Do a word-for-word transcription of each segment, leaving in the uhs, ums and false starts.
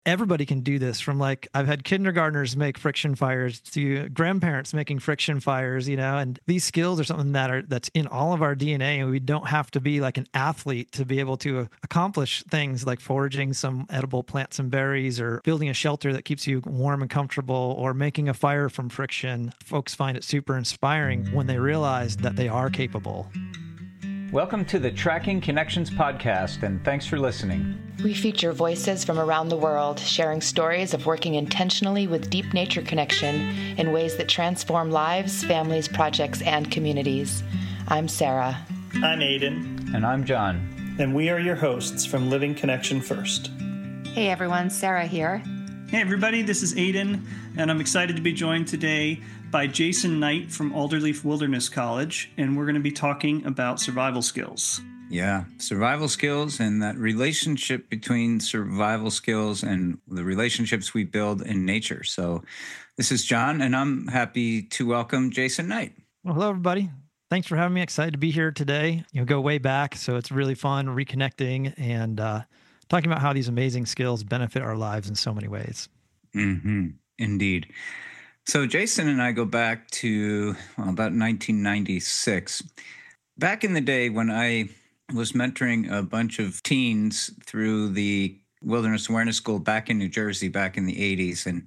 everybody can do this. From like, I've had kindergartners make friction fires to grandparents making friction fires, you know, and these skills are something that are, that's in all of our D N A. And we don't have to be like an athlete to be able to accomplish things like foraging some edible plants and berries, or building a shelter that keeps you warm and comfortable, or making a fire from friction. Folks find it super inspiring when they realize that they are capable. Welcome to the Tracking Connections podcast, and thanks for listening. We feature voices from around the world, sharing stories of working intentionally with deep nature connection in ways that transform lives, families, projects, and communities. I'm Sarah. I'm Aiden. And I'm John. And we are your hosts from Living Connection First. Hey everyone, Sarah here. Hey everybody, this is Aiden, and I'm excited to be joined today by Jason Knight from Alderleaf Wilderness College, and we're going to be talking about survival skills. Yeah, survival skills and that relationship between survival skills and the relationships we build in nature. So this is John, and I'm happy to welcome Jason Knight. Well, hello, everybody. Thanks for having me. Excited to be here today. You know, go way back, so it's really fun reconnecting and uh, talking about how these amazing skills benefit our lives in so many ways. Mm-hmm. Indeed. So Jason and I go back to well, about nineteen ninety-six. Back in the day when I was mentoring a bunch of teens through the Wilderness Awareness School back in New Jersey back in the eighties. And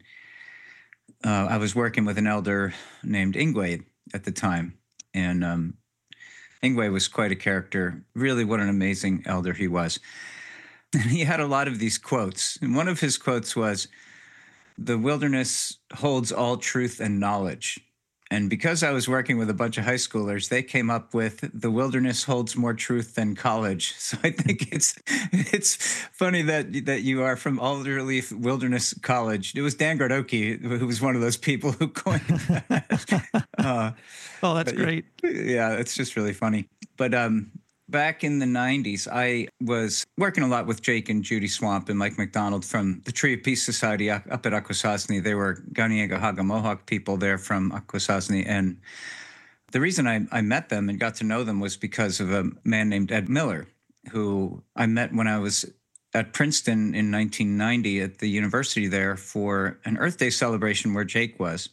uh, I was working with an elder named Ingwe at the time. And um, Ingwe was quite a character. Really, what an amazing elder he was. And he had a lot of these quotes. And one of his quotes was, "The wilderness holds all truth and knowledge." And because I was working with a bunch of high schoolers, they came up with "The wilderness holds more truth than college." So I think it's it's funny that that you are from Alderleaf Wilderness College. It was Dan Gardoki who was one of those people who coined that. uh, oh, that's great. Yeah, it's just really funny. But um, back in the nineties, I was working a lot with Jake and Judy Swamp and Mike McDonald from the Tree of Peace Society up at Akwesasne. They were Kanien'kehá:ka Mohawk people there from Akwesasne. And the reason I, I met them and got to know them was because of a man named Ed Miller, who I met when I was at Princeton in nineteen ninety at the university there for an Earth Day celebration where Jake was.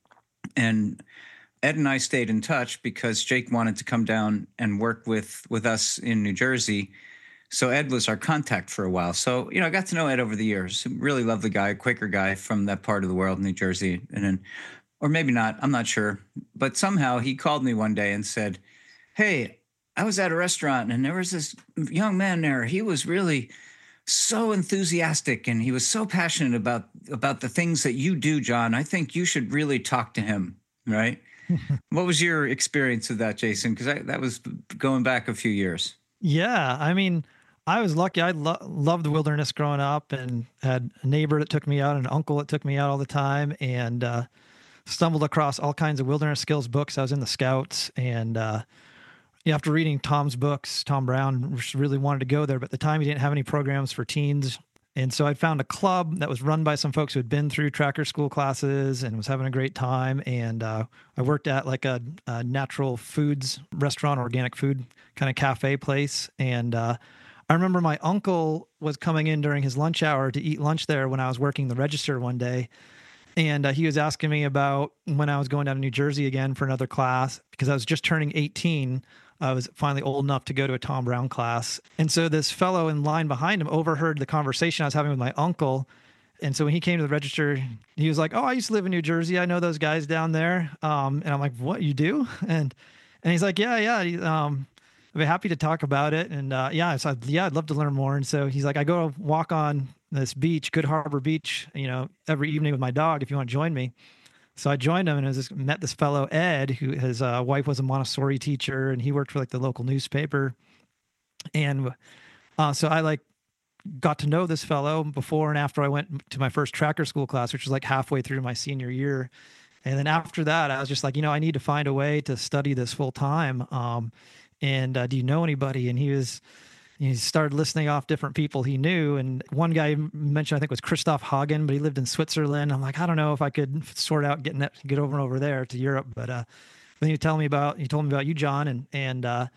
And Ed and I stayed in touch because Jake wanted to come down and work with, with us in New Jersey. So Ed was our contact for a while. So, you know, I got to know Ed over the years. Really lovely guy, Quaker guy from that part of the world, New Jersey. And then, or maybe not, I'm not sure. But somehow he called me one day and said, "Hey, I was at a restaurant and there was this young man there. He was really so enthusiastic and he was so passionate about, about the things that you do, John. I think you should really talk to him," right? What was your experience of that, Jason? Because that was going back a few years. Yeah, I mean, I was lucky. I lo- loved the wilderness growing up and had a neighbor that took me out, an uncle that took me out all the time, and uh, stumbled across all kinds of wilderness skills books. I was in the Scouts, and uh, after reading Tom's books, Tom Brown really wanted to go there, but at the time he didn't have any programs for teens. And so I found a club that was run by some folks who had been through tracker school classes and was having a great time. And uh, I worked at like a, a natural foods restaurant, organic food kind of cafe place. And uh, I remember my uncle was coming in during his lunch hour to eat lunch there when I was working the register one day. And uh, he was asking me about when I was going down to New Jersey again for another class, because I was just turning eighteen. I was finally old enough to go to a Tom Brown class. And so this fellow in line behind him overheard the conversation I was having with my uncle. And so when he came to the register, he was like, "Oh, I used to live in New Jersey. I know those guys down there." Um, and I'm like, "What, you do?" And and he's like, "Yeah, yeah. Um, I'd be happy to talk about it." And uh, yeah, so I'd, yeah, I'd love to learn more. And so he's like, "I go walk on this beach, Good Harbor Beach, you know, every evening with my dog if you want to join me." So I joined him and I just met this fellow, Ed, who his uh, wife was a Montessori teacher and he worked for like the local newspaper. And uh, so I like got to know this fellow before and after I went to my first tracker school class, which was like halfway through my senior year. And then after that, I was just like, you know, I need to find a way to study this full time. Um, and uh, do you know anybody? And he was, he started listing off different people he knew. And one guy mentioned, I think, was Christoph Hagen, but he lived in Switzerland. I'm like, I don't know if I could sort out getting that, get over and over there to Europe. But uh, then you tell me about, you told me about you, John. And, and uh,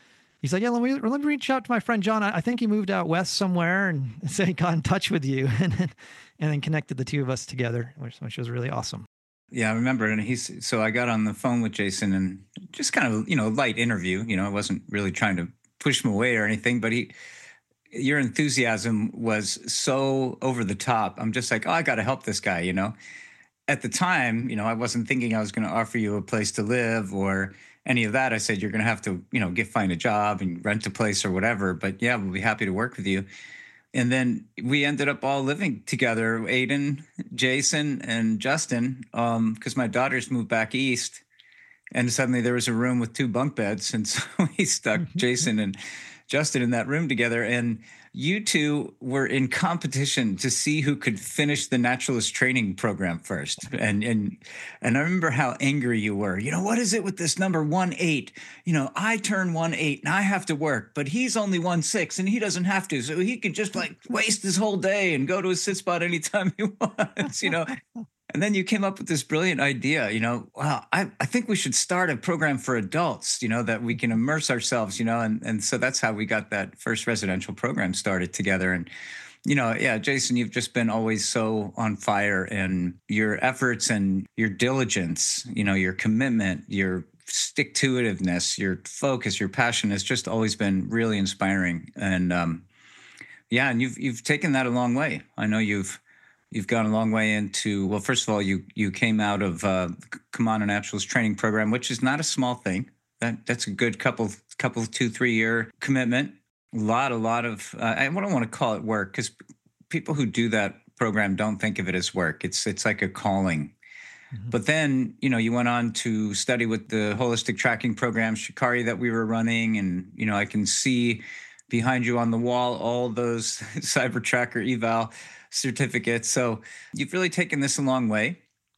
he's like, yeah, let me, let me reach out to my friend John. I, I think he moved out west somewhere, and say he got in touch with you, and then, and then connected the two of us together, which, which was really awesome. Yeah, I remember. And he's, so I got on the phone with Jason and just kind of, you know, light interview, you know, I wasn't really trying to push him away or anything, but he, your enthusiasm was so over the top. I'm just like, oh, I got to help this guy, you know. At the time, you know, I wasn't thinking I was going to offer you a place to live or any of that. I said, you're going to have to, you know, get, find a job and rent a place or whatever. But yeah, we'll be happy to work with you. And then we ended up all living together, Aiden, Jason, and Justin, um, because my daughters moved back east. And suddenly there was a room with two bunk beds. And so we stuck Jason and Justin in that room together. And you two were in competition to see who could finish the naturalist training program first. And and and I remember how angry you were. You know, what is it with this number one eight? You know, I turn one eight and I have to work, but he's only one six and he doesn't have to. So he could just like waste his whole day and go to his sit spot anytime he wants, you know. And then you came up with this brilliant idea, you know, wow, I, I think we should start a program for adults, you know, that we can immerse ourselves, you know, and, and so that's how we got that first residential program started together. And, you know, yeah, Jason, you've just been always so on fire, and your efforts and your diligence, you know, your commitment, your stick-to-itiveness, your focus, your passion has just always been really inspiring. And um, yeah, and you've you've taken that a long way. I know you've You've gone a long way into, well, first of all, you you came out of uh, the Kumano Naturalist Training Program, which is not a small thing. That That's a good couple, couple two, three-year commitment. A lot, a lot of, uh, I don't want to call it work, because people who do that program don't think of it as work. It's it's like a calling. Mm-hmm. But then, you know, you went on to study with the holistic tracking program, Shikari, that we were running. And, you know, I can see behind you on the wall all those Cyber Tracker eval certificates. So you've really taken this a long way.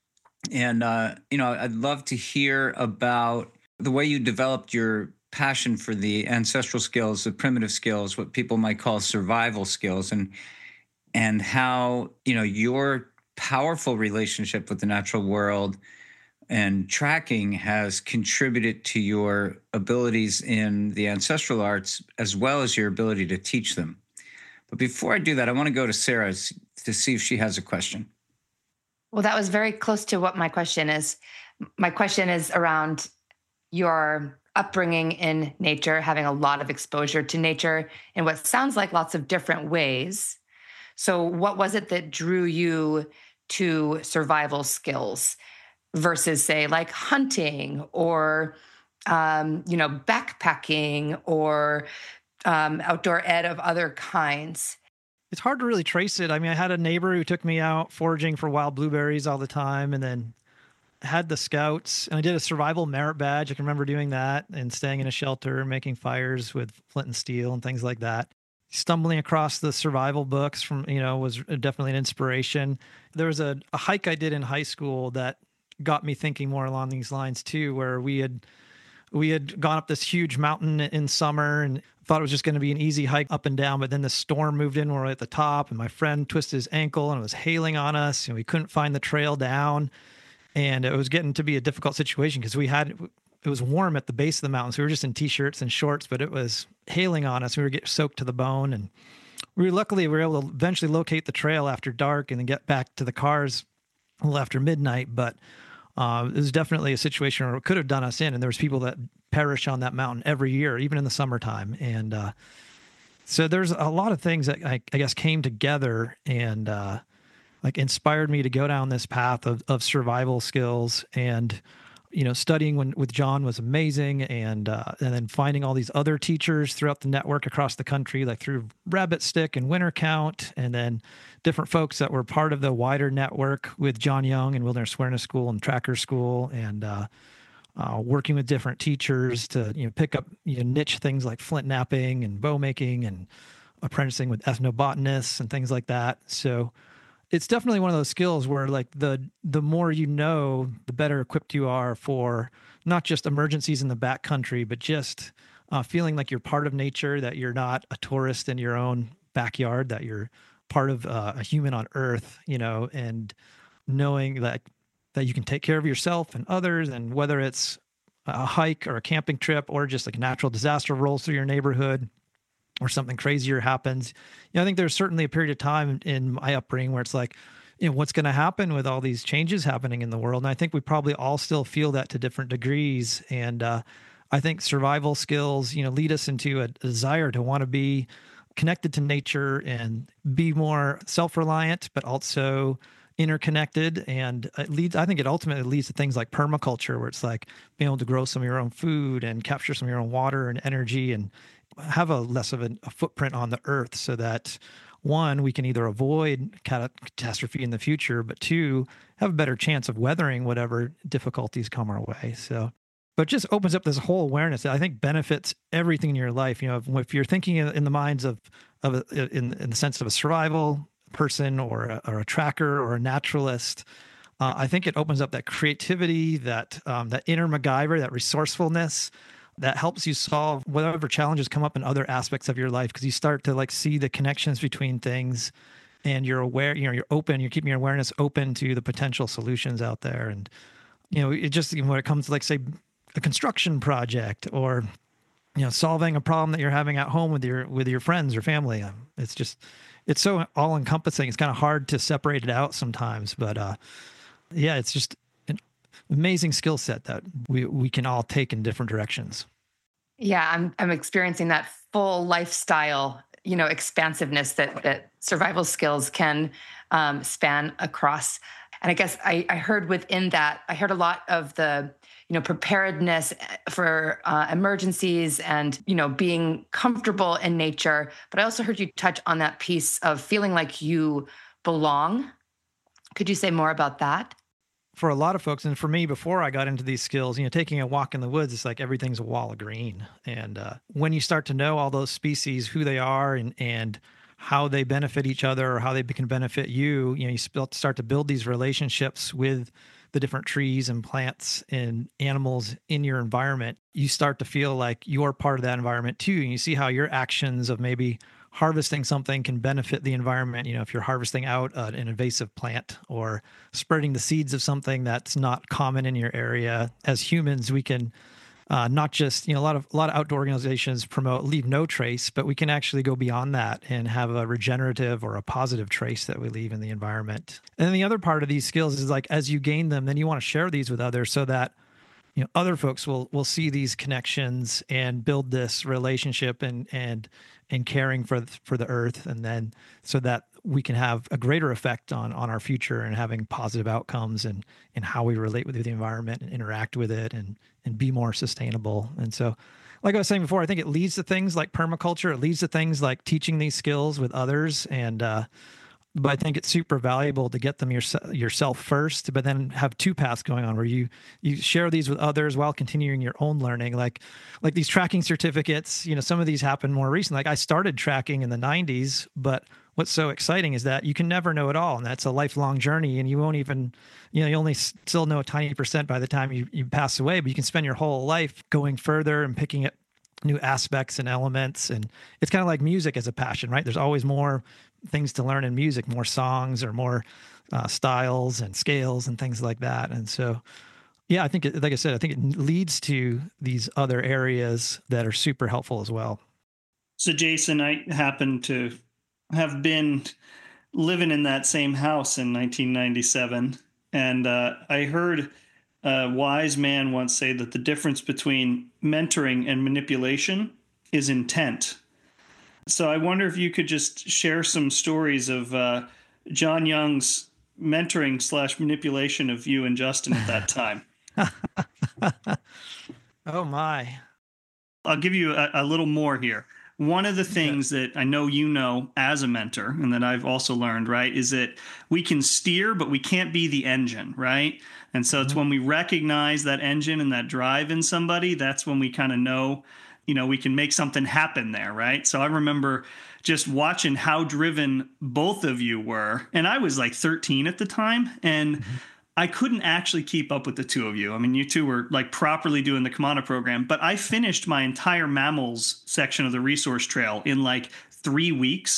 And, uh, you know, I'd love to hear about the way you developed your passion for the ancestral skills, the primitive skills, what people might call survival skills, and and how, you know, your powerful relationship with the natural world and tracking has contributed to your abilities in the ancestral arts, as well as your ability to teach them. But before I do that, I want to go to Sarah to see if she has a question. Well, that was very close to what my question is. My question is around your upbringing in nature, having a lot of exposure to nature in what sounds like lots of different ways. So what was it that drew you to survival skills versus, say, like hunting or, um, you know, backpacking or um, outdoor ed of other kinds? It's hard to really trace it. I mean, I had a neighbor who took me out foraging for wild blueberries all the time, and then had the scouts, and I did a survival merit badge. I can remember doing that and staying in a shelter, making fires with flint and steel and things like that. Stumbling across the survival books from, you know, was definitely an inspiration. There was a, a hike I did in high school that got me thinking more along these lines too, where we had we had gone up this huge mountain in summer and thought it was just going to be an easy hike up and down, but then the storm moved in. We were at the top, and my friend twisted his ankle and it was hailing on us, and we couldn't find the trail down, and it was getting to be a difficult situation because we had it was warm at the base of the mountain, so we were just in t-shirts and shorts, but it was hailing on us. We were getting soaked to the bone, and we were luckily we were able to eventually locate the trail after dark and then get back to the cars a little after midnight. But uh, it was definitely a situation where it could have done us in, and there was people that perish on that mountain every year, even in the summertime. And uh, so there's a lot of things that I, I guess came together and uh, like inspired me to go down this path of, of survival skills. And you know, studying when, with John was amazing, and uh, and then finding all these other teachers throughout the network across the country, like through Rabbit Stick and Winter Count, and then different folks that were part of the wider network with John Young and Wilderness Awareness School and Tracker School, and uh, uh, working with different teachers to you know pick up you know niche things like flint napping and bow making, and apprenticing with ethnobotanists and things like that. So it's definitely one of those skills where like the the more you know, the better equipped you are for not just emergencies in the backcountry, but just uh, feeling like you're part of nature, that you're not a tourist in your own backyard, that you're part of uh, a human on Earth, you know, and knowing that that you can take care of yourself and others, and whether it's a hike or a camping trip, or just like a natural disaster rolls through your neighborhood, or something crazier happens. You know, I think there's certainly a period of time in my upbringing where it's like, you know, what's going to happen with all these changes happening in the world? And I think we probably all still feel that to different degrees. And uh, I think survival skills, you know, lead us into a desire to want to be connected to nature and be more self-reliant, but also interconnected. And it leads, I think it ultimately leads to things like permaculture, where it's like being able to grow some of your own food and capture some of your own water and energy and have a less of a, a footprint on the earth, so that one, we can either avoid catastrophe in the future, but two, have a better chance of weathering whatever difficulties come our way. So, but it just opens up this whole awareness that I think benefits everything in your life. You know, if, if you're thinking in the minds of, of a, in, in the sense of a survival person or a, or a tracker or a naturalist, uh, I think it opens up that creativity, that, um, that inner MacGyver, that resourcefulness, that helps you solve whatever challenges come up in other aspects of your life, because you start to like see the connections between things, and you're aware, you know, you're open, you're keeping your awareness open to the potential solutions out there. And, you know, it just, when it comes to like, say, a construction project, or, you know, solving a problem that you're having at home with your, with your friends or family, um, it's just, it's so all encompassing. It's kind of hard to separate it out sometimes, but, uh, yeah, it's just amazing skill set that we we can all take in different directions. Yeah, I'm I'm experiencing that full lifestyle, you know, expansiveness that that survival skills can um, span across. And I guess I, I heard within that, I heard a lot of the, you know, preparedness for uh, emergencies and, you know, being comfortable in nature. But I also heard you touch on that piece of feeling like you belong. Could you say more about that? For a lot of folks, and for me, before I got into these skills, you know, taking a walk in the woods, it's like everything's a wall of green. And uh, when you start to know all those species, who they are, and and how they benefit each other, or how they can benefit you, you know, you start to build these relationships with the different trees and plants and animals in your environment. You start to feel like you're part of that environment too. And you see how your actions of maybe harvesting something can benefit the environment. You know, if you're harvesting out uh, an invasive plant, or spreading the seeds of something that's not common in your area. As humans, we can uh, not just, you know, a lot of a lot of outdoor organizations promote leave no trace, but we can actually go beyond that and have a regenerative or a positive trace that we leave in the environment. And then the other part of these skills is like, as you gain them, then you want to share these with others, so that, you know, other folks will will see these connections and build this relationship and and and caring for the, for the earth, and then so that we can have a greater effect on on our future and having positive outcomes and and how we relate with the environment and interact with it, and and be more sustainable. And so, like I was saying before, I think it leads to things like permaculture. It leads to things like teaching these skills with others, and uh, but I think it's super valuable to get them yourself, yourself first, but then have two paths going on where you you share these with others while continuing your own learning. Like like these tracking certificates, you know, some of these happen more recently. Like I started tracking in the nineties, but what's so exciting is that you can never know it all, and that's a lifelong journey. And you won't even, you know, you only still know a tiny percent by the time you you pass away. But you can spend your whole life going further and picking up new aspects and elements. And it's kind of like music as a passion, right? There's always more things to learn in music, more songs or more uh, styles and scales and things like that. And so, yeah, I think, it, like I said, I think it leads to these other areas that are super helpful as well. So, Jason, I happen to have been living in that same house in nineteen ninety-seven. And uh, I heard a wise man once say that the difference between mentoring and manipulation is intent. So I wonder if you could just share some stories of uh, John Young's mentoring slash manipulation of you and Justin at that time. Oh, my. I'll give you a, a little more here. One of the things yeah. that I know you know as a mentor, and that I've also learned, right, is that we can steer, but we can't be the engine, right? And so mm-hmm. it's when we recognize that engine and that drive in somebody, that's when we kind of know, you know, we can make something happen there, right? So I remember just watching how driven both of you were. And I was like thirteen at the time, and mm-hmm. I couldn't actually keep up with the two of you. I mean, you two were like properly doing the Kamana program, but I finished my entire mammals section of the resource trail in like three weeks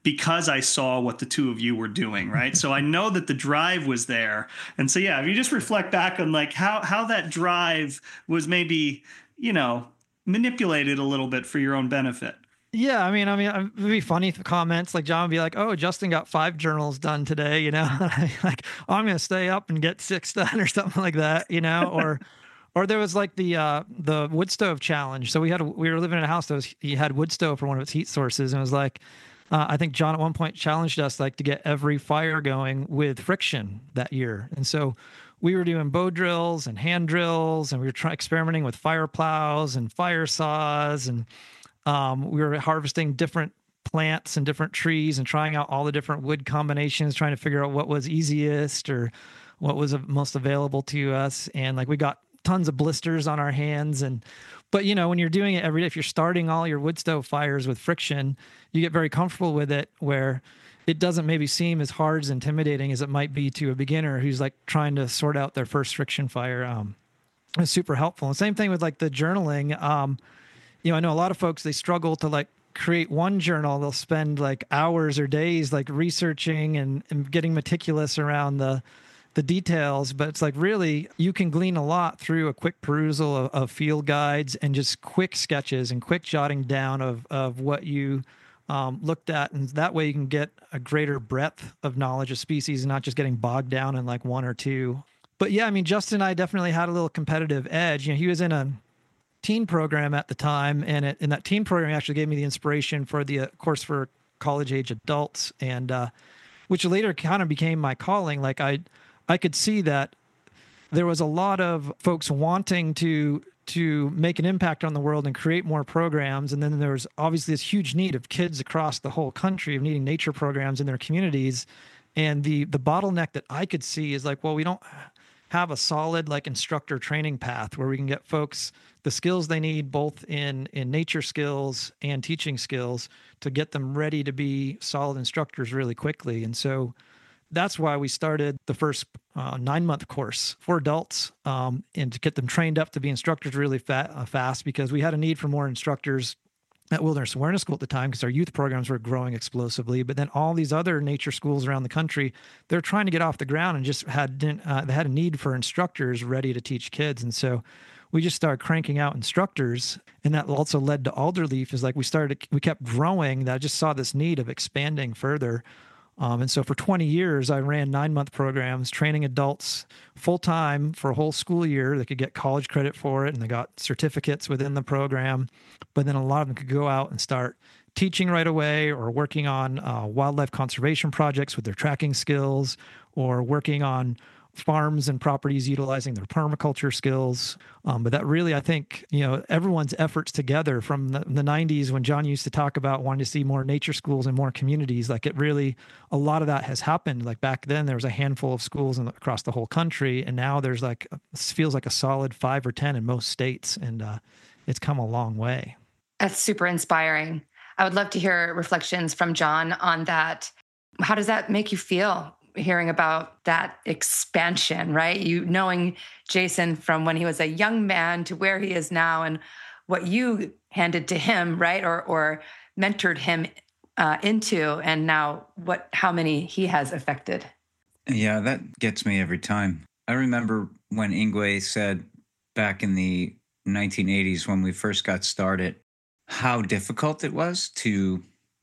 because I saw what the two of you were doing, right? So I know that the drive was there. And so, yeah, if you just reflect back on like how, how that drive was maybe, you know, manipulated a little bit for your own benefit. Yeah, I mean, I mean, it would be funny comments like John would be like, "Oh, Justin got five journals done today," you know, like, "Oh, I'm going to stay up and get six done," or something like that, you know, or, or there was like the uh, the wood stove challenge. So we had a, we were living in a house that was he had wood stove for one of its heat sources, and it was like, uh, I think John at one point challenged us like to get every fire going with friction that year, and so we were doing bow drills and hand drills, and we were trying experimenting with fire plows and fire saws and. Um, we were harvesting different plants and different trees and trying out all the different wood combinations, trying to figure out what was easiest or what was most available to us. And like we got tons of blisters on our hands. And but you know, when you're doing it every day, if you're starting all your wood stove fires with friction, you get very comfortable with it, where it doesn't maybe seem as hard, as intimidating as it might be to a beginner who's like trying to sort out their first friction fire. Um, it's super helpful. And same thing with like the journaling. Um, You know, I know a lot of folks, they struggle to like create one journal. They'll spend like hours or days like researching and, and getting meticulous around the the details. But it's like really, you can glean a lot through a quick perusal of, of field guides and just quick sketches and quick jotting down of, of what you um, looked at. And that way you can get a greater breadth of knowledge of species and not just getting bogged down in like one or two. But yeah, I mean, Justin and I definitely had a little competitive edge. You know, he was in a teen program at the time, and it, and that teen program actually gave me the inspiration for the uh, course for college age adults, and uh, which later kind of became my calling. Like I, I could see that there was a lot of folks wanting to to make an impact on the world and create more programs, and then there was obviously this huge need of kids across the whole country of needing nature programs in their communities, and the the bottleneck that I could see is like, well, we don't have a solid like instructor training path where we can get folks the skills they need both in in nature skills and teaching skills to get them ready to be solid instructors really quickly. And so that's why we started the first uh, nine month course for adults, um, and to get them trained up to be instructors really fa- uh, fast, because we had a need for more instructors at Wilderness Awareness School at the time because our youth programs were growing explosively. But then all these other nature schools around the country, they're trying to get off the ground and just had uh, they had a need for instructors ready to teach kids. And so we just started cranking out instructors, and that also led to Alderleaf. Is like we started, we kept growing. That I just saw this need of expanding further. Um, and so for twenty years, I ran nine month programs, training adults full time for a whole school year. They could get college credit for it, and they got certificates within the program. But then a lot of them could go out and start teaching right away, or working on uh, wildlife conservation projects with their tracking skills, or working on farms and properties utilizing their permaculture skills. Um, but that really, I think, you know, everyone's efforts together from the, the nineties when John used to talk about wanting to see more nature schools and more communities, like it really, a lot of that has happened. Like back then there was a handful of schools in the, across the whole country. And now there's like, feels like a solid five or ten in most states. And uh, it's come a long way. That's super inspiring. I would love to hear reflections from John on that. How does that make you feel, hearing about that expansion, right? You knowing Jason from when he was a young man to where he is now, and what you handed to him, right? Or or mentored him uh, into, and now what, how many he has affected. Yeah, that gets me every time. I remember when Yngwie said back in the nineteen eighties when we first got started, how difficult it was to,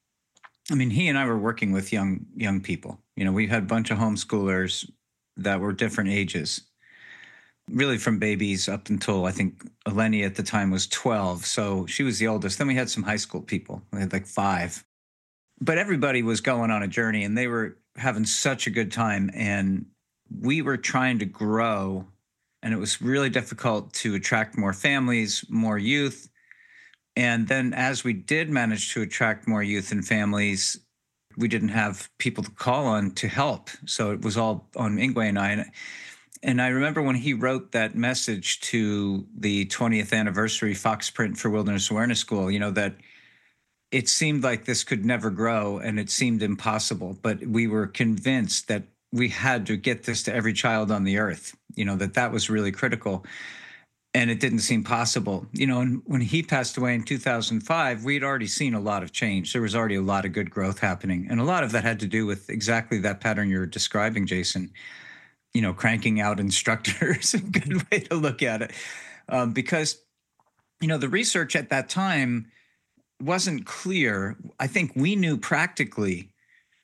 I mean, he and I were working with young young people. You know, we had a bunch of homeschoolers that were different ages, really from babies up until I think Eleni at the time was twelve. So she was the oldest. Then we had some high school people. We had like five. But everybody was going on a journey, and they were having such a good time. And we were trying to grow, and it was really difficult to attract more families, more youth. And then as we did manage to attract more youth and families, we didn't have people to call on to help. So it was all on Yngwie and I. And I remember when he wrote that message to the twentieth anniversary Fox Print for Wilderness Awareness School, you know, that it seemed like this could never grow and it seemed impossible. But we were convinced that we had to get this to every child on the earth, you know, that that was really critical. and it didn't seem possible. You know, and when he passed away in two thousand five, we had already seen a lot of change. There was already a lot of good growth happening. And a lot of that had to do with exactly that pattern you're describing, Jason. You know, cranking out instructors, a good way to look at it. Um, because, you know, the research at that time wasn't clear. I think we knew practically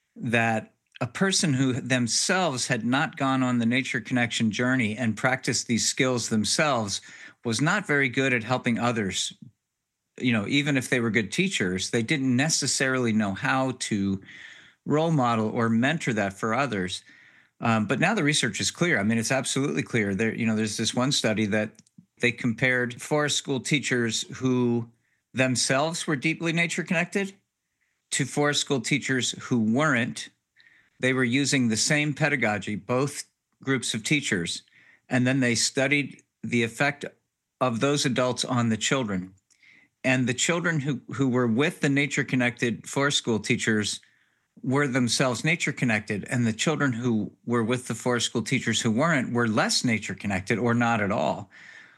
that a person who themselves had not gone on the nature connection journey and practiced these skills themselves was not very good at helping others. You know, even if they were good teachers, they didn't necessarily know how to role model or mentor that for others. Um, but now the research is clear. I mean, it's absolutely clear. There, you know, there's this one study that they compared forest school teachers who themselves were deeply nature connected to forest school teachers who weren't. They were using the same pedagogy, both groups of teachers, and then they studied the effect of those adults on the children. And the children who, who were with the nature connected forest school teachers were themselves nature connected, and the children who were with the forest school teachers who weren't were less nature connected or not at all.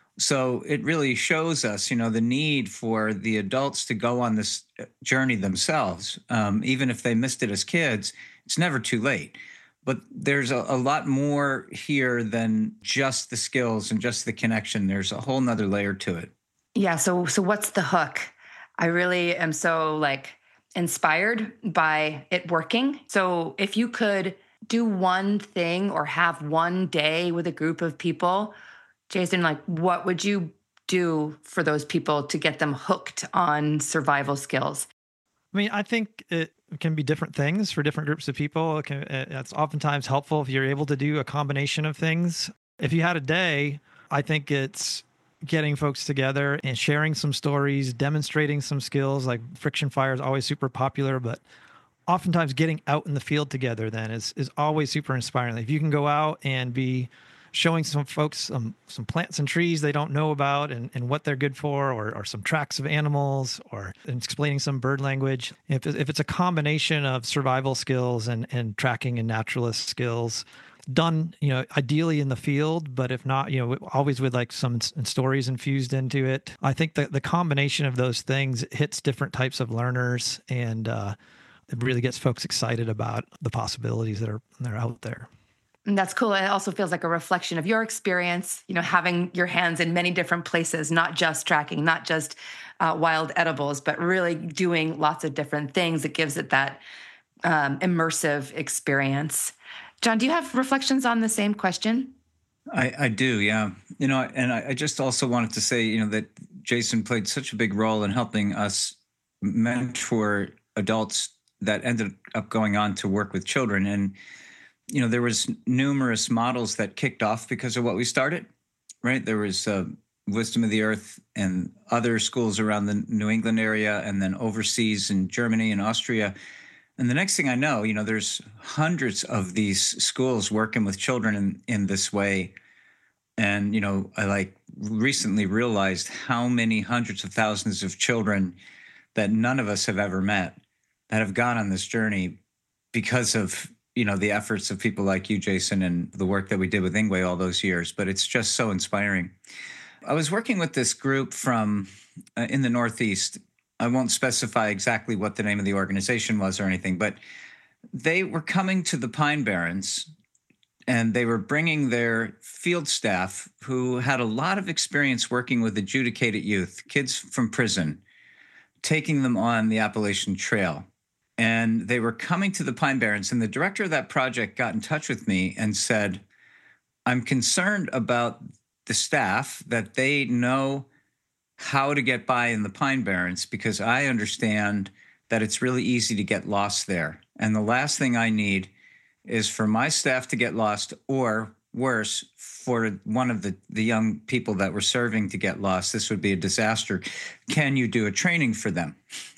So it really shows us, you know, the need for the adults to go on this journey themselves. Um, even if they missed it as kids, it's never too late. But there's a, a lot more here than just the skills and just the connection. There's a whole nother layer to it. Yeah. So, so what's the hook? I really am so like inspired by it working. So if you could do one thing or have one day with a group of people, Jason, like what would you do for those people to get them hooked on survival skills? I mean, I think it can be different things for different groups of people. It can, it's oftentimes helpful if you're able to do a combination of things. If you had a day, I think it's getting folks together and sharing some stories, demonstrating some skills. Like friction fire is always super popular, but oftentimes getting out in the field together then is is always super inspiring. If you can go out and be showing some folks some some plants and trees they don't know about and, and what they're good for, or, or some tracks of animals, or explaining some bird language. If, if it's a combination of survival skills and, and tracking and naturalist skills, done, you know, ideally in the field, but if not, you know, always with like some stories infused into it. I think that the combination of those things hits different types of learners, and uh, it really gets folks excited about the possibilities that are that are out there. And that's cool. It also feels like a reflection of your experience, you know, having your hands in many different places, not just tracking, not just uh, wild edibles, but really doing lots of different things. It gives it that um, immersive experience. John, do you have reflections on the same question? I, I do, yeah. You know, and I, I just also wanted to say, you know, that Jason played such a big role in helping us mentor adults that ended up going on to work with children. And, you know, there was numerous models that kicked off because of what we started, right? There was uh, Wisdom of the Earth and other schools around the New England area, and then overseas in Germany and Austria. And the next thing I know, you know, there's hundreds of these schools working with children in, in this way. And, you know, I like recently realized how many hundreds of thousands of children that none of us have ever met that have gone on this journey because of, you know, the efforts of people like you, Jason, and the work that we did with Ingwe all those years. But it's just so inspiring. I was working with this group from uh, in the Northeast. I won't specify exactly what the name of the organization was or anything, but they were coming to the Pine Barrens, and they were bringing their field staff who had a lot of experience working with adjudicated youth, kids from prison, taking them on the Appalachian Trail. And they were coming to the Pine Barrens, and the director of that project got in touch with me and said, I'm concerned about the staff, that they know how to get by in the Pine Barrens, because I understand that it's really easy to get lost there. And the last thing I need is for my staff to get lost, or worse, for one of the, the young people that we're serving to get lost. This would be a disaster. Can you do a training for them?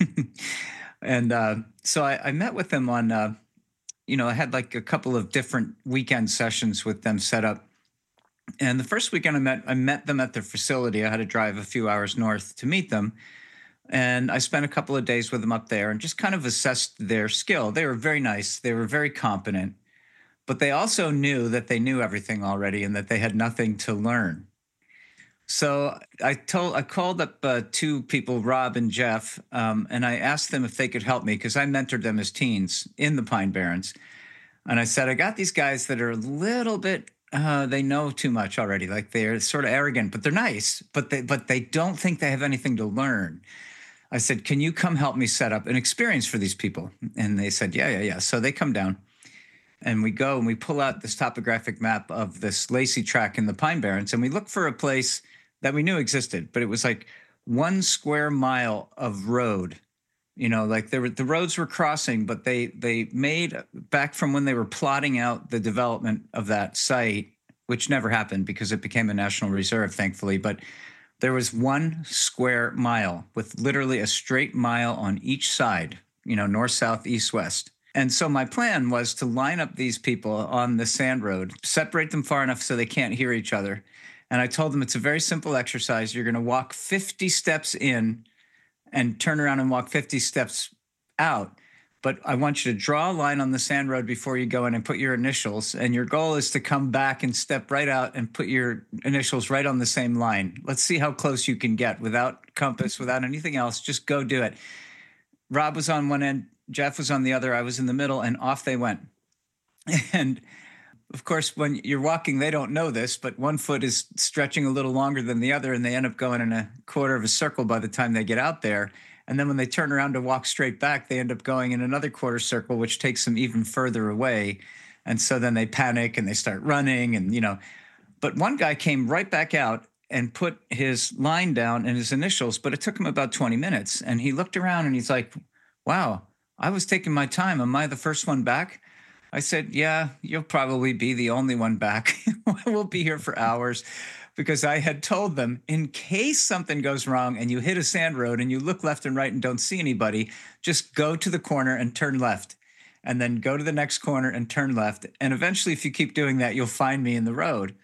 And uh, so I, I met with them on, uh, you know, I had like a couple of different weekend sessions with them set up. And the first weekend I met, I met them at their facility. I had to drive a few hours north to meet them. And I spent a couple of days with them up there and just kind of assessed their skill. They were very nice. They were very competent, but they also knew that they knew everything already and that they had nothing to learn. So I told I called up uh, two people, Rob and Jeff, um, and I asked them if they could help me because I mentored them as teens in the Pine Barrens. And I said, I got these guys that are a little bit, uh, they know too much already. Like they're sort of arrogant, but they're nice, but they but they don't think they have anything to learn. I said, can you come help me set up an experience for these people? And they said, yeah, yeah, yeah. So they come down and we go and we pull out this topographic map of this Lacey track in the Pine Barrens. And we look for a place that we knew existed, but it was like one square mile of road. You know, like there were, the roads were crossing, but they they made back from when they were plotting out the development of that site, which never happened because it became a national reserve, thankfully. But there was one square mile with literally a straight mile on each side, you know, north, south, east, west. And so my plan was to line up these people on the sand road, separate them far enough so they can't hear each other. And I told them it's a very simple exercise. You're going to walk fifty steps in and turn around and walk fifty steps out. But I want you to draw a line on the sand road before you go in and put your initials. And your goal is to come back and step right out and put your initials right on the same line. Let's see how close you can get without compass, without anything else. Just go do it. Rob was on one end, Jeff was on the other. I was in the middle, and off they went. And of course, when you're walking, they don't know this, but one foot is stretching a little longer than the other, and they end up going in a quarter of a circle by the time they get out there. And then when they turn around to walk straight back, they end up going in another quarter circle, which takes them even further away. And so then they panic and they start running and, you know, but one guy came right back out and put his line down and his initials, but it took him about twenty minutes. And he looked around and he's like, wow, I was taking my time. Am I the first one back? I said, yeah, you'll probably be the only one back. We'll be here for hours. Because I had told them, in case something goes wrong and you hit a sand road and you look left and right and don't see anybody, just go to the corner and turn left, and then go to the next corner and turn left. And eventually, if you keep doing that, you'll find me in the road.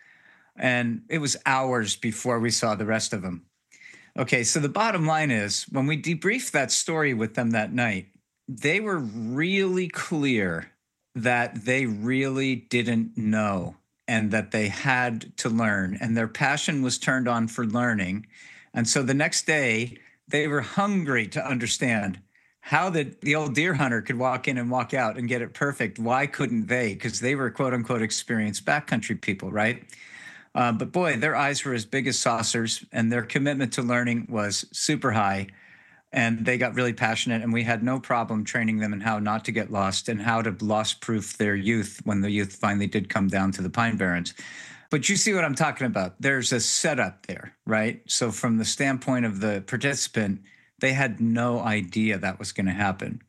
And it was hours before we saw the rest of them. Okay, so the bottom line is, when we debriefed that story with them that night, they were really clear that they really didn't know and that they had to learn, and their passion was turned on for learning. And so the next day, they were hungry to understand how the, the old deer hunter could walk in and walk out and get it perfect. Why couldn't they? Because they were quote unquote experienced backcountry people, right? Uh, but boy, their eyes were as big as saucers, and their commitment to learning was super high. And they got really passionate, and we had no problem training them in how not to get lost and how to loss-proof their youth when the youth finally did come down to the Pine Barrens. But you see what I'm talking about. There's a setup there, right? So from the standpoint of the participant, they had no idea that was going to happen.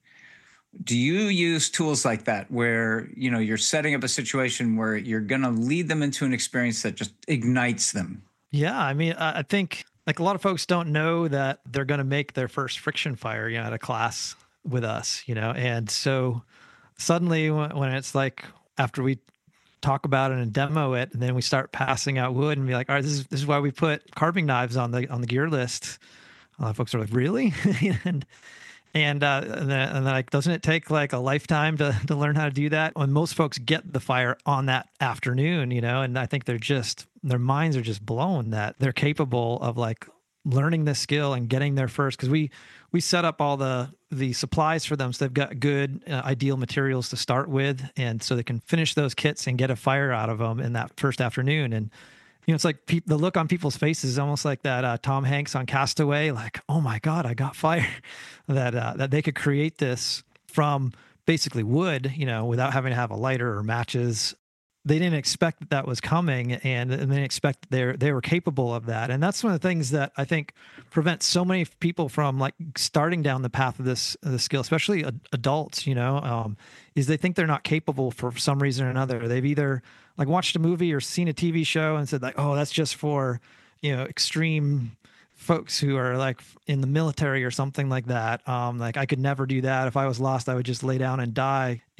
Do you use tools like that where, you know, you're setting up a situation where you're going to lead them into an experience that just ignites them? Yeah, I mean, I think like a lot of folks don't know that they're going to make their first friction fire, you know, at a class with us, you know, and so suddenly when it's like after we talk about it and demo it, and then we start passing out wood and be like, all right, this is this is why we put carving knives on the on the gear list. A lot of folks are like, really? and and uh, and then, and then like, doesn't it take like a lifetime to to learn how to do that? When most folks get the fire on that afternoon, you know, and I think they're just their minds are just blown that they're capable of like learning this skill and getting there first. Because we we set up all the the supplies for them, so they've got good uh, ideal materials to start with, and so they can finish those kits and get a fire out of them in that first afternoon. And you know, it's like pe- the look on people's faces is almost like that uh, Tom Hanks on Castaway, like, oh my God, I got fire. that uh, that they could create this from basically wood, you know, without having to have a lighter or matches. They didn't expect that that was coming, and, and they didn't expect they they were capable of that. And that's one of the things that I think prevents so many people from like starting down the path of this the skill, especially ad- adults, you know, um, is they think they're not capable for some reason or another. They've either like watched a movie or seen a T V show and said like, oh, that's just for, you know, extreme folks who are like in the military or something like that. Um, like I could never do that. If I was lost, I would just lay down and die.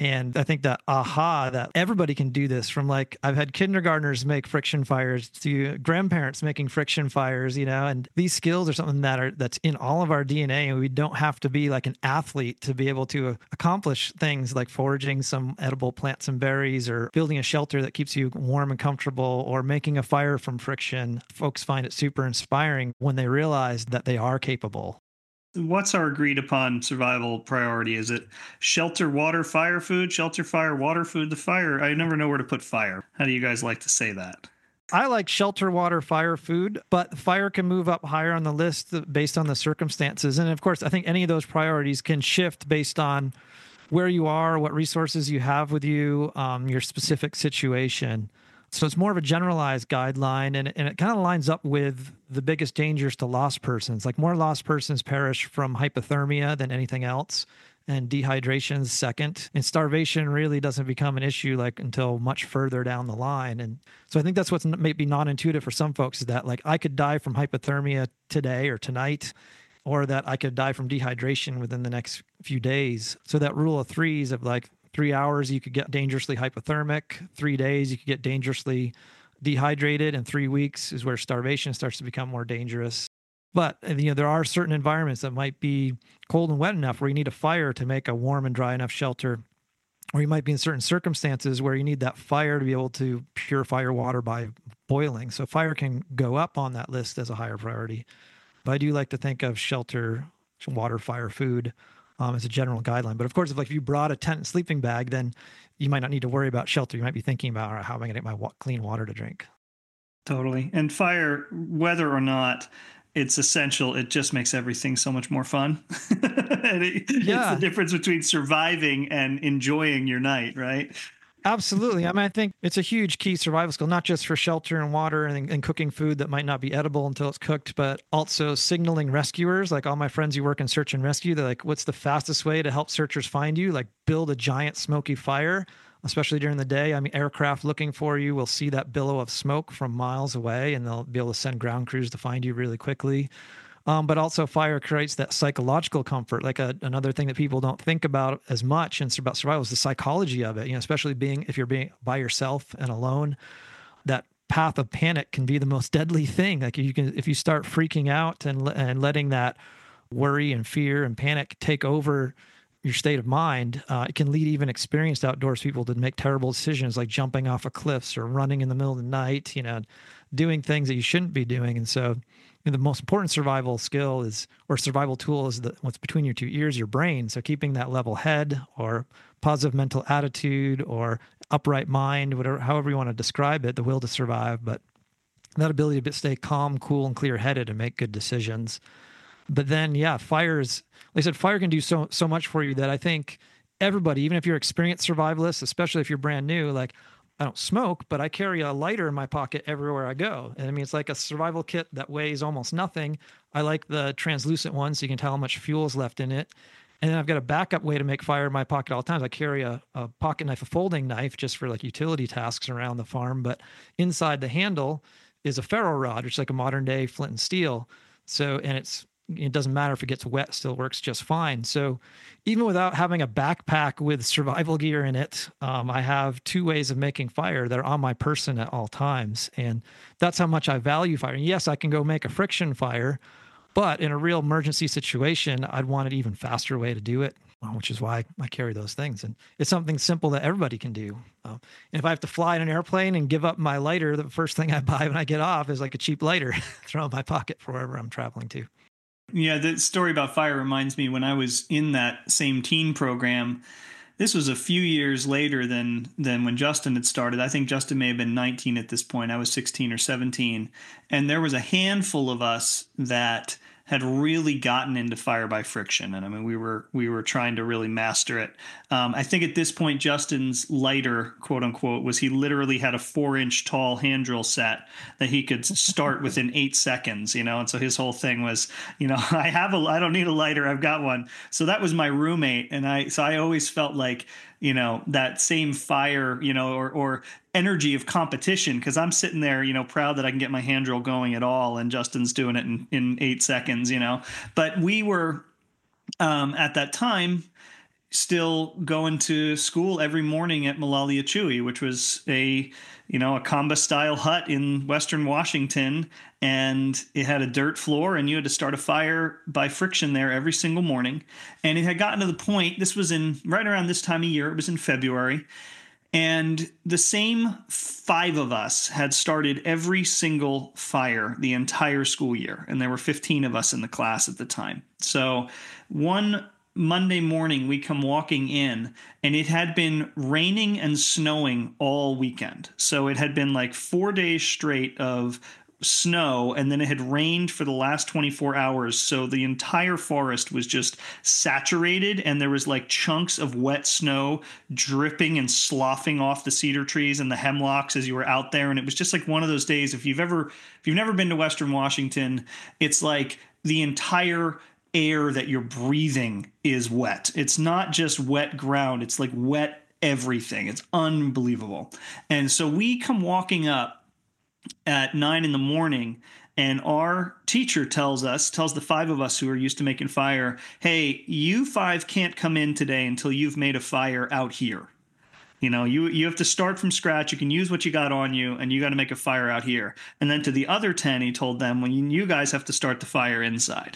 And I think that aha, that everybody can do this, from like, I've had kindergartners make friction fires to grandparents making friction fires, you know, and these skills are something that are, that's in all of our D N A. And we don't have to be like an athlete to be able to accomplish things like foraging some edible plants and berries, or building a shelter that keeps you warm and comfortable, or making a fire from friction. Folks find it super inspiring when they realize that they are capable. What's our agreed upon survival priority? Is it shelter, water, fire, food, shelter, fire, water, food, the fire? I never know where to put fire. How do you guys like to say that? I like shelter, water, fire, food, but fire can move up higher on the list based on the circumstances. And of course, I think any of those priorities can shift based on where you are, what resources you have with you, um, your specific situation. So it's more of a generalized guideline, and, and it kind of lines up with the biggest dangers to lost persons. Like, more lost persons perish from hypothermia than anything else, and dehydration's second. And starvation really doesn't become an issue like until much further down the line. And so I think that's what's maybe non-intuitive for some folks, is that like I could die from hypothermia today or tonight, or that I could die from dehydration within the next few days. So that rule of threes of like, three hours, you could get dangerously hypothermic. Three days, you could get dangerously dehydrated. And three weeks is where starvation starts to become more dangerous. But you know, there are certain environments that might be cold and wet enough where you need a fire to make a warm and dry enough shelter. Or you might be in certain circumstances where you need that fire to be able to purify your water by boiling. So fire can go up on that list as a higher priority. But I do like to think of shelter, water, fire, food Um, as a general guideline. But of course, if like if you brought a tent and sleeping bag, then you might not need to worry about shelter. You might be thinking about, all right, how am I going to get my wa- clean water to drink? Totally. And fire, whether or not it's essential, it just makes everything so much more fun. And it, Yeah. It's the difference between surviving and enjoying your night, right? Absolutely. I mean, I think it's a huge key survival skill, not just for shelter and water and, and cooking food that might not be edible until it's cooked, but also signaling rescuers. Like all my friends who work in search and rescue, they're like, what's the fastest way to help searchers find you? Like, build a giant smoky fire, especially during the day. I mean, aircraft looking for you will see that billow of smoke from miles away, and they'll be able to send ground crews to find you really quickly. Um, but also fire creates that psychological comfort. Like a, another thing that people don't think about as much and about survival is the psychology of it. You know, especially being, if you're being by yourself and alone, that path of panic can be the most deadly thing. Like you can, if you start freaking out and and letting that worry and fear and panic take over your state of mind, uh, it can lead even experienced outdoors people to make terrible decisions, like jumping off of cliffs or running in the middle of the night, you know, doing things that you shouldn't be doing. And so you know, the most important survival skill is, or survival tool is the, what's between your two ears, your brain. So keeping that level head or positive mental attitude or upright mind, whatever, however you want to describe it, the will to survive, but that ability to stay calm, cool, and clear-headed and make good decisions. But then, yeah, fire is, like I said, fire can do so so much for you that I think everybody, even if you're experienced survivalists, especially if you're brand new, like, I don't smoke, but I carry a lighter in my pocket everywhere I go. And I mean, it's like a survival kit that weighs almost nothing. I like the translucent one so you can tell how much fuel is left in it. And then I've got a backup way to make fire in my pocket all the times. I carry a, a pocket knife, a folding knife, just for like utility tasks around the farm. But inside the handle is a ferro rod, which is like a modern day flint and steel. So, and it's, it doesn't matter if it gets wet, still works just fine. So even without having a backpack with survival gear in it, um, I have two ways of making fire that are on my person at all times. And that's how much I value fire. And yes, I can go make a friction fire, but in a real emergency situation, I'd want an even faster way to do it, which is why I carry those things. And it's something simple that everybody can do. Um, and if I have to fly in an airplane and give up my lighter, the first thing I buy when I get off is like a cheap lighter, throw in my pocket for wherever I'm traveling to. Yeah, the story about fire reminds me when I was in that same teen program. This was a few years later than than when Justin had started. I think Justin may have been nineteen at this point. I was sixteen or seventeen. And there was a handful of us that had really gotten into fire by friction. And I mean, we were we were trying to really master it. Um, I think at this point, Justin's lighter, quote unquote, was he literally had a four inch tall hand drill set that he could start within eight seconds, you know? And so his whole thing was, you know, I have a, I don't need a lighter. I've got one. So that was my roommate. And I, so I always felt like, you know, that same fire, you know, or, or energy of competition, because I'm sitting there, you know, proud that I can get my hand drill going at all. And Justin's doing it in, in eight seconds, you know, but we were um, at that time, still going to school every morning at Malalia Chui, which was a, you know, a Kamba style hut in Western Washington. And it had a dirt floor, and you had to start a fire by friction there every single morning. And it had gotten to the point, this was in right around this time of year, it was in February. And the same five of us had started every single fire the entire school year. And there were fifteen of us in the class at the time. So one Monday morning, we come walking in, and it had been raining and snowing all weekend. So it had been like four days straight of snow, and then it had rained for the last twenty-four hours. So the entire forest was just saturated, and there was like chunks of wet snow dripping and sloughing off the cedar trees and the hemlocks as you were out there. And it was just like one of those days. If you've ever, if you've never been to Western Washington, it's like the entire air that you're breathing is wet. It's not just wet ground. It's like wet everything. It's unbelievable. And so we come walking up at nine in the morning, and our teacher tells us, tells the five of us who are used to making fire, hey, you five can't come in today until you've made a fire out here. You know, you, you have to start from scratch. You can use what you got on you, and you got to make a fire out here. And then to the other ten, he told them, well, you, you guys have to start the fire inside.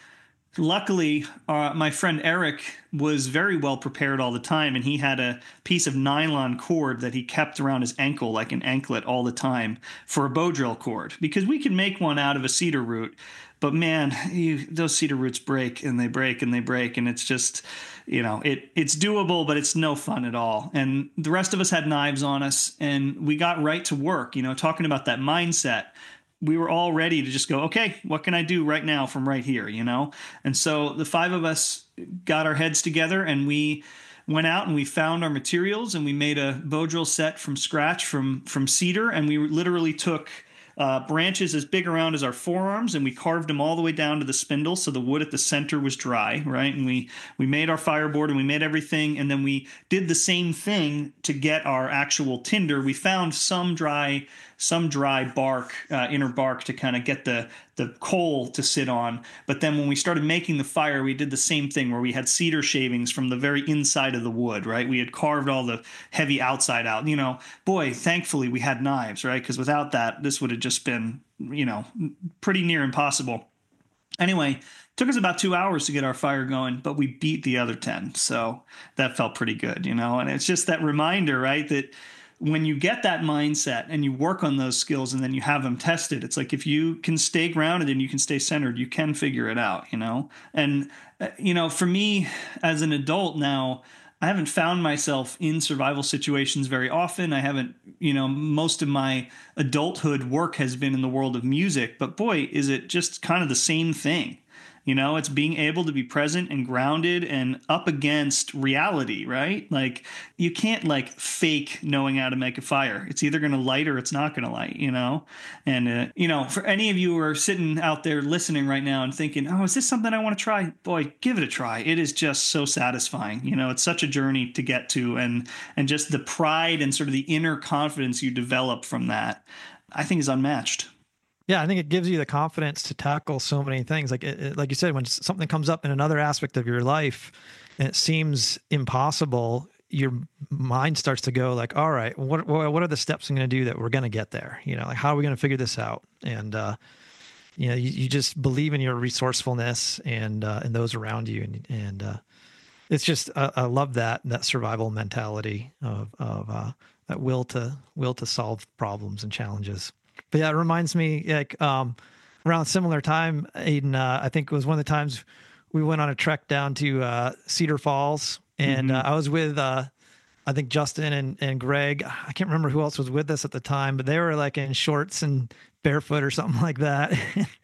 Luckily, uh, my friend Eric was very well prepared all the time, and he had a piece of nylon cord that he kept around his ankle like an anklet all the time for a bow drill cord, because we could make one out of a cedar root. But man, you, those cedar roots break and they break and they break, and it's just, you know, it it's doable, but it's no fun at all. And the rest of us had knives on us, and we got right to work, you know, talking about that mindset. We were all ready to just go, okay, what can I do right now from right here, you know? And so the five of us got our heads together, and we went out and we found our materials, and we made a bow drill set from scratch from, from cedar. And we literally took uh, branches as big around as our forearms, and we carved them all the way down to the spindle, so the wood at the center was dry, right? And we, we made our fireboard, and we made everything. And then we did the same thing to get our actual tinder. We found some dry some dry bark, uh, inner bark, to kind of get the, the coal to sit on. But then when we started making the fire, we did the same thing where we had cedar shavings from the very inside of the wood, right? We had carved all the heavy outside out. You know, boy, thankfully we had knives, right? Because without that, this would have just been, you know, pretty near impossible. Anyway, it took us about two hours to get our fire going, but we beat the other ten. So that felt pretty good, you know? And it's just that reminder, right, that when you get that mindset and you work on those skills and then you have them tested, it's like if you can stay grounded and you can stay centered, you can figure it out, you know? And, uh, you know, for me as an adult now, I haven't found myself in survival situations very often. I haven't, you know, most of my adulthood work has been in the world of music, but boy, is it just kind of the same thing. You know, it's being able to be present and grounded and up against reality, right? Like you can't like fake knowing how to make a fire. It's either going to light or it's not going to light, you know? And, uh, you know, for any of you who are sitting out there listening right now and thinking, oh, is this something I want to try? Boy, give it a try. It is just so satisfying. You know, it's such a journey to get to, and, and just the pride and sort of the inner confidence you develop from that, I think is unmatched. Yeah, I think it gives you the confidence to tackle so many things. Like it, it, like you said, when something comes up in another aspect of your life and it seems impossible, your mind starts to go like, all right, what what are the steps I'm going to do that we're going to get there? You know, like how are we going to figure this out? And uh, you know, you, you just believe in your resourcefulness and uh, and those around you, and and uh, it's just uh, I love that that survival mentality of of uh, that will to will to solve problems and challenges. But yeah, it reminds me, like um, around a similar time, Aiden, uh, I think it was one of the times we went on a trek down to uh, Cedar Falls, and mm-hmm. uh, I was with, uh, I think Justin and, and Greg. I can't remember who else was with us at the time, but they were like in shorts and barefoot or something like that.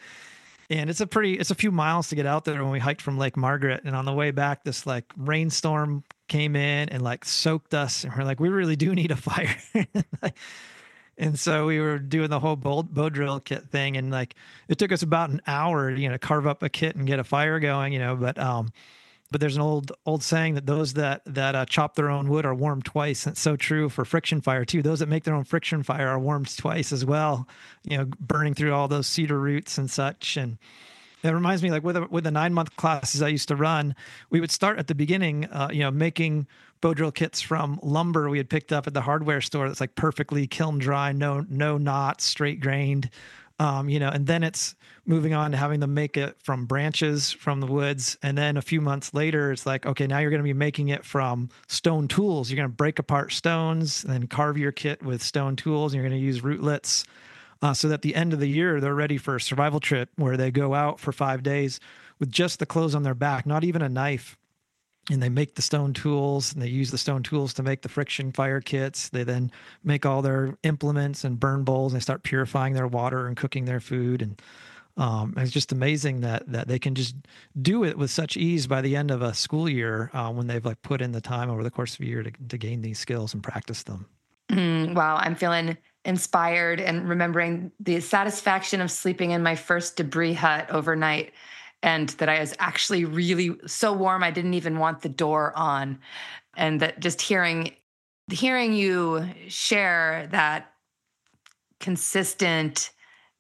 And it's a pretty, it's a few miles to get out there when we hiked from Lake Margaret. And on the way back, this like rainstorm came in and like soaked us. And we're like, we really do need a fire. And so we were doing the whole bow, bow drill kit thing. And like, it took us about an hour to, you know, carve up a kit and get a fire going, you know, but, um, but there's an old, old saying that those that, that, uh, chop their own wood are warmed twice. And it's so true for friction fire too. Those that make their own friction fire are warmed twice as well, you know, burning through all those cedar roots and such. And, It reminds me, like with a, with the nine month classes I used to run, we would start at the beginning, uh, you know, making bow drill kits from lumber we had picked up at the hardware store that's like perfectly kiln dry, no no knots, straight grained, um, you know, and then it's moving on to having them make it from branches from the woods. And then a few months later, it's like, okay, now you're going to be making it from stone tools. You're going to break apart stones and then carve your kit with stone tools, and you're going to use rootlets. Uh, so that at the end of the year, they're ready for a survival trip where they go out for five days with just the clothes on their back, not even a knife. And they make the stone tools, and they use the stone tools to make the friction fire kits. They then make all their implements and burn bowls, and they start purifying their water and cooking their food. And um, it's just amazing that that they can just do it with such ease by the end of a school year uh, when they've like put in the time over the course of a year to, to gain these skills and practice them. Mm, wow, I'm feeling inspired and remembering the satisfaction of sleeping in my first debris hut overnight, and that I was actually really so warm I didn't even want the door on. And that just hearing hearing you share that consistent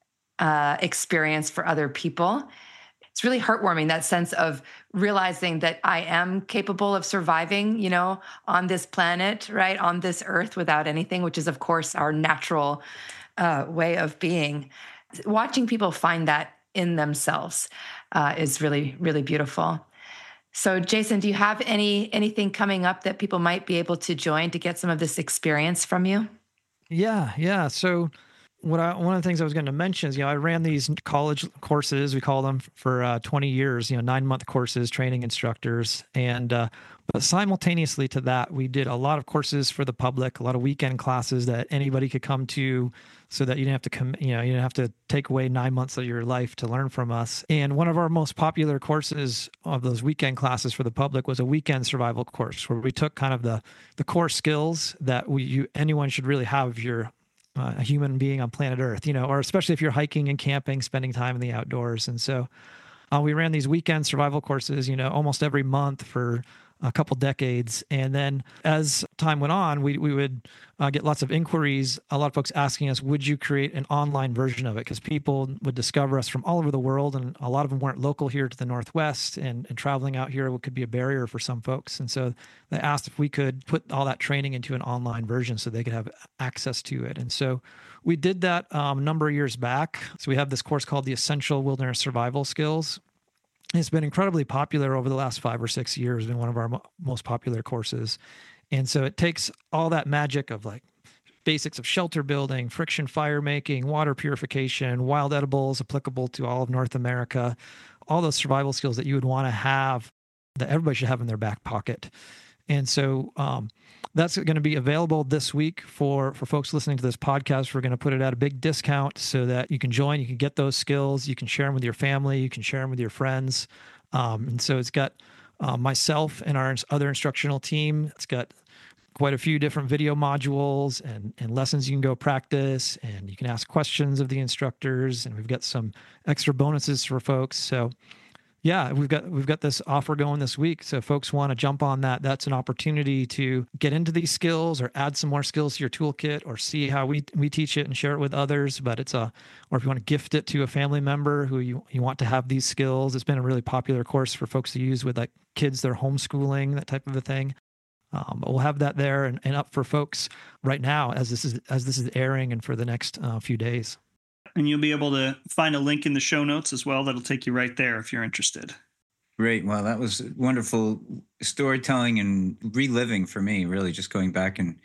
uh, experience for other people, it's really heartwarming, that sense of realizing that I am capable of surviving, you know, on this planet, right, on this earth without anything, which is, of course, our natural uh, way of being. Watching people find that in themselves uh, is really, really beautiful. So, Jason, do you have any anything coming up that people might be able to join to get some of this experience from you? Yeah, yeah. So what I, one of the things I was going to mention is, you know, I ran these college courses, we call them, for uh, twenty years, you know, nine month courses, training instructors. And, uh, but simultaneously to that, we did a lot of courses for the public, a lot of weekend classes that anybody could come to, so that you didn't have to come, you know, you didn't have to take away nine months of your life to learn from us. And one of our most popular courses of those weekend classes for the public was a weekend survival course, where we took kind of the, the core skills that we, you, anyone should really have if you're Uh, a human being on planet Earth, you know, or especially if you're hiking and camping, spending time in the outdoors. And so uh, we ran these weekend survival courses, you know, almost every month for a couple decades. And then as time went on, we we would uh, get lots of inquiries, a lot of folks asking us, would you create an online version of it? Because people would discover us from all over the world, and a lot of them weren't local here to the Northwest, and, and traveling out here could be a barrier for some folks. And so they asked if we could put all that training into an online version so they could have access to it. And so we did that um, a number of years back. So we have this course called the Essential Wilderness Survival Skills. It's been incredibly popular over the last five or six years, been one of our mo- most popular courses. And so it takes all that magic of like basics of shelter building, friction fire making, water purification, wild edibles applicable to all of North America, all those survival skills that you would want to have, that everybody should have in their back pocket. And so um, that's going to be available this week for, for folks listening to this podcast. We're going to put it at a big discount so that you can join, you can get those skills, you can share them with your family, you can share them with your friends. Um, and so it's got uh, myself and our other instructional team. It's got quite a few different video modules and, and lessons you can go practice, and you can ask questions of the instructors, and we've got some extra bonuses for folks. So yeah, we've got we've got this offer going this week. So if folks want to jump on that, that's an opportunity to get into these skills or add some more skills to your toolkit, or see how we we teach it and share it with others. But it's a, or if you want to gift it to a family member who you, you want to have these skills. It's been a really popular course for folks to use with like kids they're homeschooling, that type of a thing. Um, but we'll have that there and, and up for folks right now as this is as this is airing and for the next uh, few days. And you'll be able to find a link in the show notes as well. That'll take you right there if you're interested. Great. Well, that was wonderful storytelling and reliving for me, really just going back and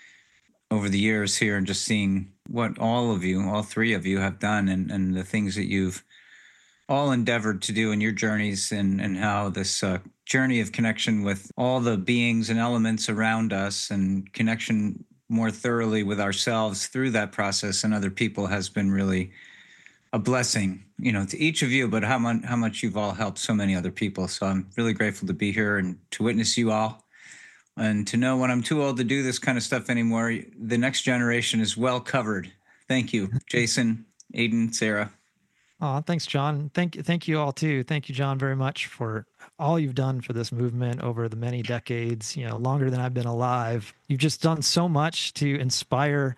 over the years here and just seeing what all of you, all three of you have done, and, and the things that you've all endeavored to do in your journeys, and, and how this uh, journey of connection with all the beings and elements around us, and connection more thoroughly with ourselves through that process and other people, has been really a blessing, you know, to each of you, but how much, how much you've all helped so many other people. So I'm really grateful to be here and to witness you all, and to know when I'm too old to do this kind of stuff anymore, the next generation is well covered. Thank you, Jason, Aidan, Sarah. Oh, thanks, John. Thank you. Thank you all too. Thank you, John, very much for all you've done for this movement over the many decades, you know, longer than I've been alive. You've just done so much to inspire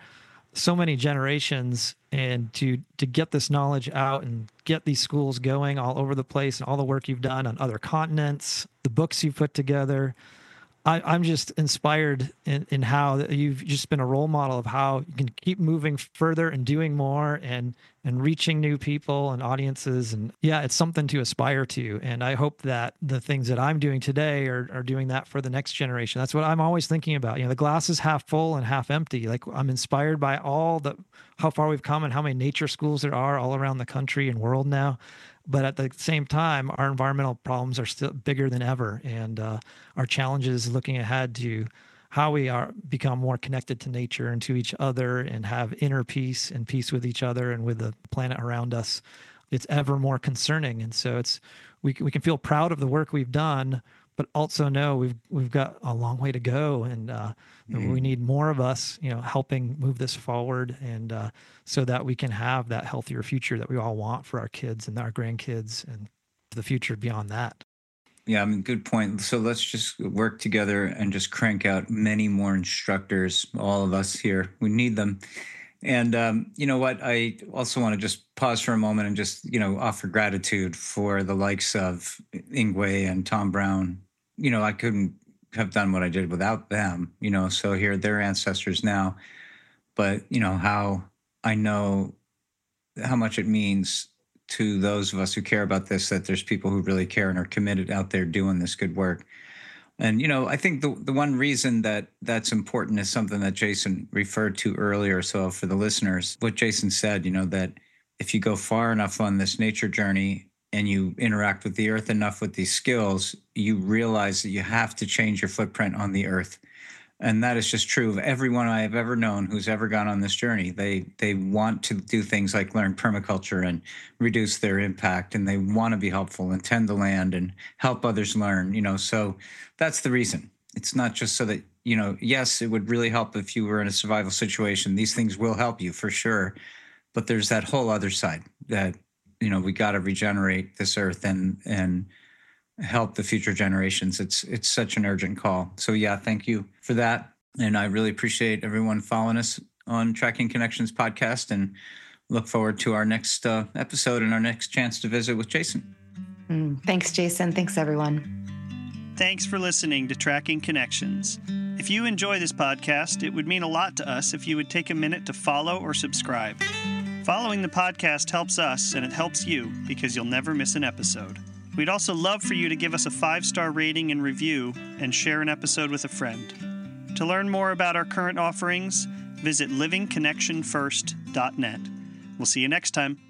so many generations, and to to get this knowledge out and get these schools going all over the place, and all the work you've done on other continents, the books you've put together. I, I'm just inspired in, in how you've just been a role model of how you can keep moving further and doing more and and reaching new people and audiences. And yeah, it's something to aspire to. And I hope that the things that I'm doing today are, are doing that for the next generation. That's what I'm always thinking about. You know, the glass is half full and half empty. Like, I'm inspired by all the, how far we've come and how many nature schools there are all around the country and world now. But at the same time, our environmental problems are still bigger than ever. And uh, our challenges looking ahead to how we are become more connected to nature and to each other, and have inner peace and peace with each other and with the planet around us. It's ever more concerning. And so it's, we, we can feel proud of the work we've done, but also know we've, we've got a long way to go. And uh, mm-hmm. we need more of us, you know, helping move this forward, and uh, so that we can have that healthier future that we all want for our kids and our grandkids and the future beyond that. Yeah, I mean, good point. So let's just work together and just crank out many more instructors, all of us here. We need them. And um, you know what? I also want to just pause for a moment and just, you know, offer gratitude for the likes of Yngwie and Tom Brown. You know, I couldn't have done what I did without them, you know, so here they're ancestors now. But, you know, how I know how much it means to those of us who care about this, that there's people who really care and are committed out there doing this good work. And, you know, I think the the one reason that that's important is something that Jason referred to earlier. So for the listeners, what Jason said, you know, that if you go far enough on this nature journey and you interact with the earth enough with these skills, you realize that you have to change your footprint on the earth. And that is just true of everyone I have ever known who's ever gone on this journey. They they want to do things like learn permaculture and reduce their impact, and they want to be helpful and tend the land and help others learn, you know. So that's the reason. It's not just so that, you know, yes, it would really help if you were in a survival situation. These things will help you for sure. But there's that whole other side that, you know, we got to regenerate this earth and and help the future generations. It's it's such an urgent call. So yeah, thank you for that. And I really appreciate everyone following us on Tracking Connections podcast, and look forward to our next uh, episode and our next chance to visit with Jason. Mm, thanks, Jason. Thanks, everyone. Thanks for listening to Tracking Connections. If you enjoy this podcast, it would mean a lot to us if you would take a minute to follow or subscribe. Following the podcast helps us, and it helps you, because you'll never miss an episode. We'd also love for you to give us a five-star rating and review, and share an episode with a friend. To learn more about our current offerings, visit living connection first dot net. We'll see you next time.